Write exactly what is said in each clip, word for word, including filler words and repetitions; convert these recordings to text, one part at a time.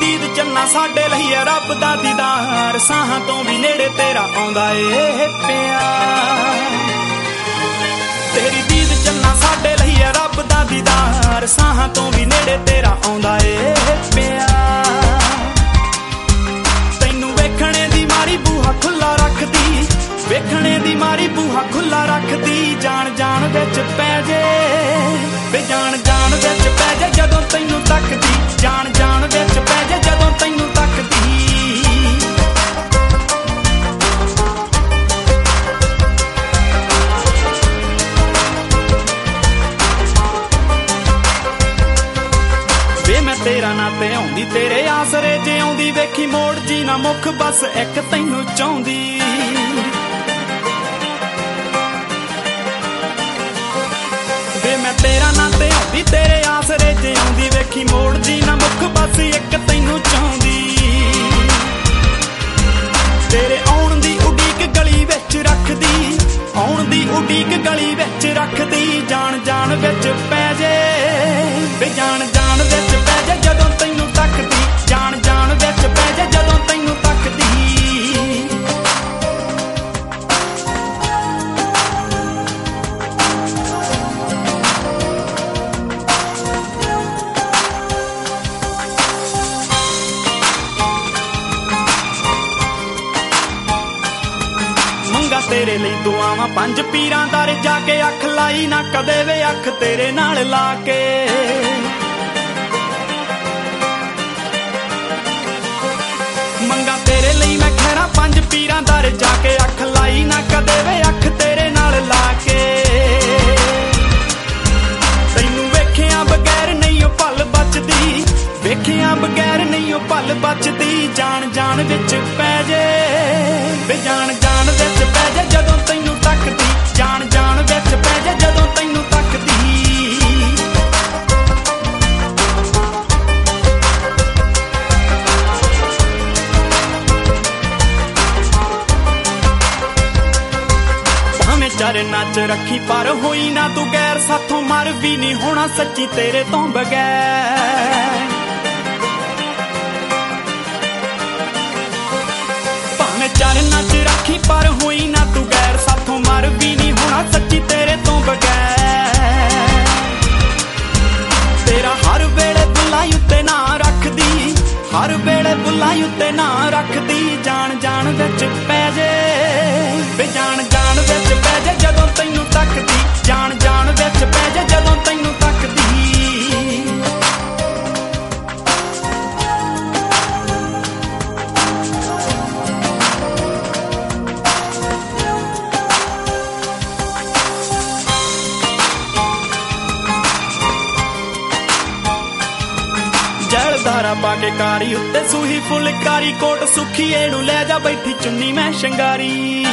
ਦੀਦ ਚੰਨਾ ਸਾਡੇ ਲਈ ਹੈ ਰੱਬ ਦਾ ਦੀਦਾਰ, ਸਾਹਾਂ ਤੋਂ ਵੀ ਨੇੜੇ ਤੇਰਾ ਆਉਂਦਾ ਏ ਪਿਆਰ। ਤੇਰੀ ਦੀਦ ਚੰਨਾ ਸਾਡੇ ਲਈ ਹੈ ਰੱਬ ਦਾ ਦੀਦਾਰ, ਸਾਹਾਂ ਤੋਂ ਵੀ ਨੇੜੇ ਤੇਰਾ ਆਉਂਦਾ ਏ ਪਿਆਰ। ਤੈਨੂੰ ਵੇਖਣੇ ਦੀ ਮਾਰੀ ਬੂਹਾ ਖੁੱਲਾ ਰੱਖਦੀ, ਵੇਖਣੇ ਦੀ ਮਾਰੀ ਬੂਹਾ ਖੁੱਲਾ ਰੱਖਦੀ, ਜਾਣ ਜਾਣ ਵਿੱਚ ਪੈ ਜੇ ਵੇ ਜਾਣ ਜਾਣ ਵਿੱਚ ਪੈ ਜੇ ਜਦੋਂ ਤੈਨੂੰ ਤੱਕਦੀ, ਜਾਣ ਜਾਣ ਵਿੱਚ ਪੈ ਜੇ ਜਦੋਂ ਤੈਨੂੰ ਤੱਕਦੀ। ਵੇ ਮੈਂ ਤੇਰਾ ਨਾਂ ਤੇ ਆਉਂਦੀ ਤੇਰੇ ਆਸਰੇ ਜੇ ਆਉਂਦੀ, ਵੇਖੀ ਮੋੜ ਜੀ ਨਾ ਮੁੱਖ ਬਸ ਇੱਕ ਤੈਨੂੰ ਚਾਹੁੰਦੀ। ਵੇ ਮੈਂ ਤੇਰਾ ਨਾਂ ਤੇ ਆਉਂਦੀ ਤੇਰੇ ਆਸਰੇ ਜੇ ਆਉਂਦੀ, ਵੇਖੀ ਮੋੜ ਜੀ ਨਾ ਮੁੱਖ ਬਸ ਇੱਕ ਤੈਨੂੰ ਚਾਹੁੰਦੀ। ਤੇਰੇ ਆਉਣ ਦੀ ਉਡੀਕ ਗਲੀ ਵਿੱਚ ਰੱਖਦੀ, ਆਉਣ ਦੀ ਉਡੀਕ ਗਲੀ ਵਿੱਚ ਰੱਖਦੀ, ਜਾਣ ਜਾਣ ਵਿੱਚ ਪੈ ਜੇ ਵੇ ਜਾਣ ਜਾਣ ਵਿੱਚ ਪੈ ਜੇ ਜਦੋਂ ਤੈਨੂੰ ਤੱਕਦੀ, ਜਾਣ ਜਾਣ ਵਿੱਚ ਪੈ ਜੇ ਜਦੋਂ ਤੈਨੂੰ ਤੱਕਦੀ। ਮੰਗਾ ਤੇਰੇ ਲਈ ਦੁਆਵਾਂ ਪੰਜ ਪੀਰਾਂ ਦਰ ਜਾ ਕੇ, ਅੱਖ ਲਾਈ ਨਾ ਕਦੇ ਵੇ ਅੱਖ ਤੇਰੇ ਨਾਲ ਲਾ ਕੇ। ਮੰਗਾ ਤੇਰੇ ਲਈ ਮੈਂ ਖੈਰਾ ਪੰਜ ਪੀਰਾਂ ਦਰ ਜਾ ਕੇ, ਅੱਖ ਲਾਈ ਨਾ ਕਦੇ ਵੇ ਅੱਖ ਤੇਰੇ ਨਾਲ ਲਾ ਕੇ। ਤੈਨੂੰ ਵੇਖਿਆ ਬਗੈਰ ਨਹੀਂ ਉਹ ਪਲ ਬਚਦੀ, ਵੇਖਿਆ ਬਗੈਰ ਨਹੀਂ ਉਹ ਪਲ ਬਚਦੀ, ਜਾਣ ਜਾਣ ਵਿੱਚ ਪੈ ਜੇ ਵੇ ਜਾਣ ਜਾਣ ਵਿੱਚ ਪੈ ਜੇ ਜਦੋਂ ਤੈਨੂੰ ਤੱਕਦੀ, ਜਾਣ ਜਾਣ ਵਿੱਚ ਪੈ ਜੇ ਜਦੋਂ ਤੈਨੂੰ ਤੱਕਦੀ। ਭਾਵੇਂ ਚਾਰੇ ਨੱਚ ਰੱਖੀ ਪਰ ਹੋਈ ਨਾ ਤੂੰ ਗੈਰ, ਸਾਥੋਂ ਮਰ ਵੀ ਨਹੀਂ ਹੋਣਾ ਸੱਚੀ ਤੇਰੇ ਤੋਂ ਬਗੈਰ। ਭਾਵੇਂ ਚਾਰੇ ਨੱਚ ਰੱਖੀ ਪਰ ਹੋਈ ਨਾ ਤੂੰ ਗੈਰ, ਸਾਥੋਂ ਮਰ ਵੀ ਨਹੀਂ ਹੋਣਾ ਸੱਚੀ ਤੇਰੇ ਤੋਂ ਬਗੈਰ। ਤੇਰਾ ਹਰ ਵੇਲੇ ਬੁੱਲਾਂ ਉੱਤੇ ਨਾਂ ਰੱਖਦੀ, ਹਰ ਵੇਲੇ ਬੁੱਲਾਂ ਉੱਤੇ ਨਾਂ ਰੱਖਦੀ, ਜਾਣ ਜਾਣ ਵਿੱਚ ਪੈ ਜੇ ਵੇ ਜਾਣ ਜਾਣ ਵਿੱਚ ਪੈ ਜੇ ਜਦੋਂ ਤੈਨੂੰ ਤੱਕਦੀ, ਜਾਣ ਜਾਣ ਵਿੱਚ ਪੈ ਜੇ ਜਦੋਂ ਤੈਨੂੰ ਤੱਕਦੀ। ਜਲਦਾਰਾ ਪਾ ਕੇ ਕਾਰੀ ਉੱਤੇ ਸੂਹੀ ਫੁਲਕਾਰੀ, ਕੋਟ ਸੁਖੀਏ ਨੂੰ ਲੈ ਜਾ ਬੈਠੀ ਚੁੰਨੀ ਮੈਂ ਸ਼ਿੰਗਾਰੀ।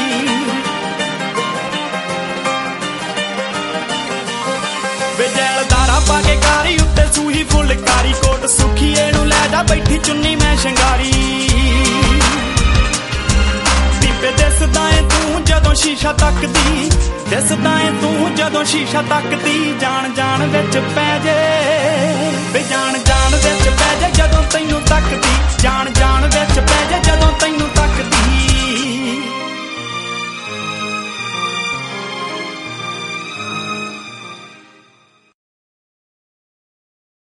ਵੇ ਜਲਦਾਰਾ ਪਾ ਕੇ ਕਾਰੀ ਉੱਤੇ ਸੂਹੀ ਫੁਲਕਾਰੀ, ਕੋਟ ਸੁਖੀਏ ਨੂੰ ਲੈ ਜਾ ਬੈਠੀ ਚੁੰਨੀ ਮੈਂ ਸ਼ਿੰਗਾਰੀ। ਦੀਪੇ ਦਿਸਦਾ ਏ ਤੂੰ ਜਦੋਂ ਸ਼ੀਸ਼ਾ ਤੱਕਦੀ, ਦਿਸਦਾ ਏ ਤੂੰ ਜਦੋਂ ਸ਼ੀਸ਼ਾ ਤੱਕਦੀ, ਜਾਣ ਜਾਣ ਵਿੱਚ ਪੈ ਜੇ ਵੇ ਜਾਣ ਜਾਣ ਵਿੱਚ ਪੈ ਜੇ ਜਦੋਂ ਤੈਨੂੰ ਤੱਕਦੀ,